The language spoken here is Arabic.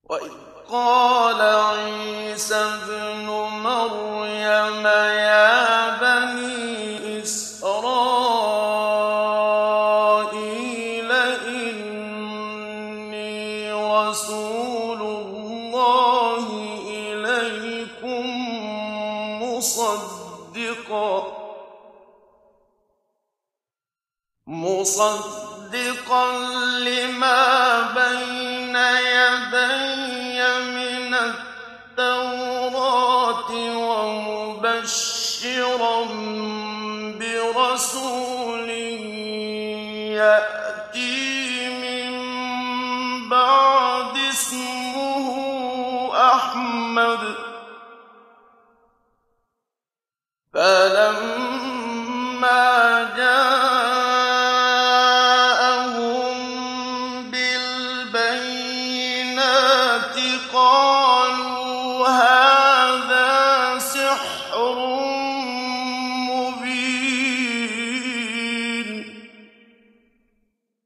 وَإِذْ قَالَ عِيسَى ابْنُ مَرْيَمَ يَا بَنِي إِسْرَائِيلَ إِنِّي رَسُولُ اللَّهِ إِلَيْكُم مُصَدِّقًا لِّمَا بَيْنَ يَدَيَّ مِنَ التَّوْرَاةِ وَمُبَشِّرًا بِرَسُولٍ يَأْتِي مِن بَعْدِي اسْمُهُ أَحْمَدُ ۖ فَلَمَّا جَاءَهُم بِالْبَيِّنَاتِ قَالُوا هَٰذَا سِحْرٌ